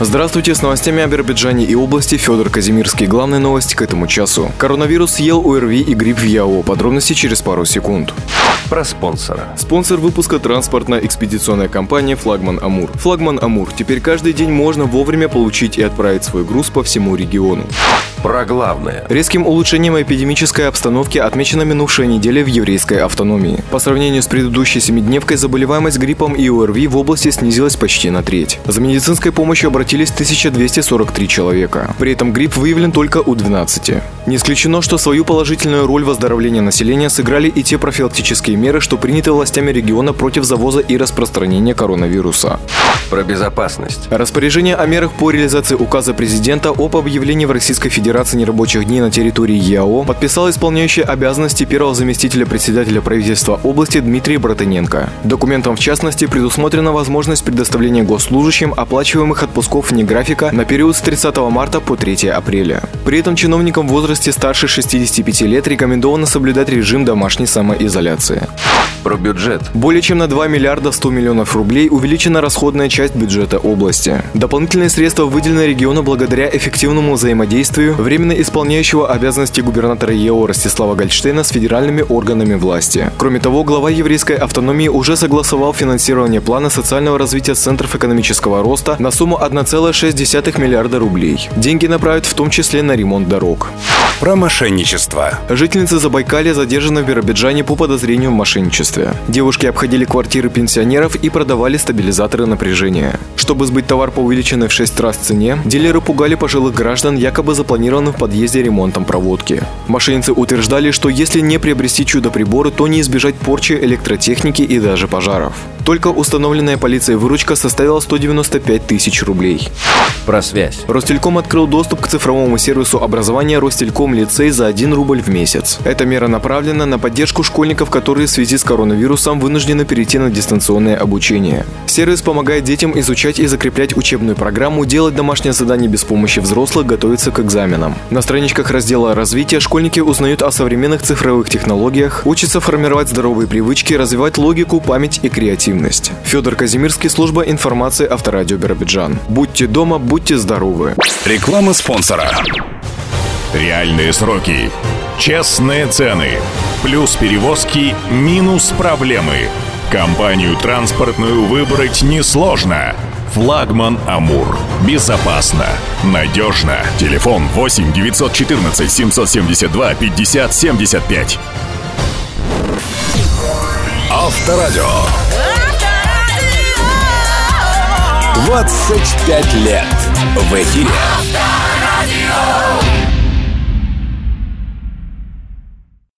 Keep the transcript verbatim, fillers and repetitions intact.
Здравствуйте, с новостями о Биробиджане и области Федор Казимирский. Главные новости к этому часу. Коронавирус съел ОРВИ и грипп в ЯО. Подробности через пару секунд. Про спонсора. Спонсор выпуска — транспортно-экспедиционная компания «Флагман Амур». «Флагман Амур» — теперь каждый день можно вовремя получить и отправить свой груз по всему региону. Про главное. Резким улучшением эпидемической обстановки отмечена минувшая неделя в еврейской автономии. По сравнению с предыдущей семидневкой заболеваемость гриппом и ОРВИ в области снизилась почти на треть. За медицинской помощью обратились тысяча двести сорок три человека. При этом грипп выявлен только у двенадцати. Не исключено, что свою положительную роль в выздоровлении населения сыграли и те профилактические меры, что приняты властями региона против завоза и распространения коронавируса. Про безопасность. Распоряжение о мерах по реализации указа президента об объявлении в Российской Федерации нерабочих дней на территории ЯО подписал исполняющий обязанности первого заместителя председателя правительства области Дмитрий Братыненко. Документом, в частности, предусмотрена возможность предоставления госслужащим оплачиваемых отпусков вне графика на период с тридцатого марта по третьего апреля. При этом чиновникам в возрасте старше шестидесяти пяти лет рекомендовано соблюдать режим домашней самоизоляции. Про бюджет. Более чем на два миллиарда сто миллионов рублей увеличена расходная часть бюджета области. Дополнительные средства выделены региону благодаря эффективному взаимодействию временно исполняющего обязанности губернатора ЯО Ростислава Гольштейна с федеральными органами власти. Кроме того, глава еврейской автономии уже согласовал финансирование плана социального развития центров экономического роста на сумму одна целая шесть десятых миллиарда рублей. Деньги направят в том числе на ремонт дорог. Про мошенничество. Жительница Забайкалья задержана в Биробиджане по подозрению в мошенничестве. Девушки обходили квартиры пенсионеров и продавали стабилизаторы напряжения. Чтобы сбыть товар по увеличенной в шесть раз цене, дилеры пугали пожилых граждан якобы запланированным в подъезде ремонтом проводки. Мошенницы утверждали, что если не приобрести чудо-приборы, то не избежать порчи электротехники и даже пожаров. Только установленная полицией выручка составила сто девяносто пять тысяч рублей. Про связь. Ростелеком открыл доступ к цифровому сервису образования «Ростелеком лицей» за один рубль в месяц. Эта мера направлена на поддержку школьников, которые в связи с коронавирусом вынуждены перейти на дистанционное обучение. Сервис помогает детям изучать и закреплять учебную программу, делать домашние задания без помощи взрослых, готовиться к экзаменам. На страничках раздела «Развитие» школьники узнают о современных цифровых технологиях, учатся формировать здоровые привычки, развивать логику, память и креативность. Федор Казимирский, служба информации Авторадио Биробиджан. Будьте дома, будьте здоровы. Реклама спонсора. Реальные сроки, честные цены, плюс перевозки, минус проблемы. Компанию транспортную выбрать несложно. «Флагман Амур». Безопасно, надежно. Телефон восемь девятьсот четырнадцать семьсот семьдесят два пятьдесят семьдесят пять. Авторадио. двадцать пять лет в эфире.